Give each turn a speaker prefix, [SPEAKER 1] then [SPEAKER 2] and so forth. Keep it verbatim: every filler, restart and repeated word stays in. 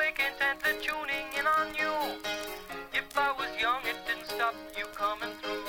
[SPEAKER 1] music intently tuning in on you. If I was young, it didn't stop you coming through.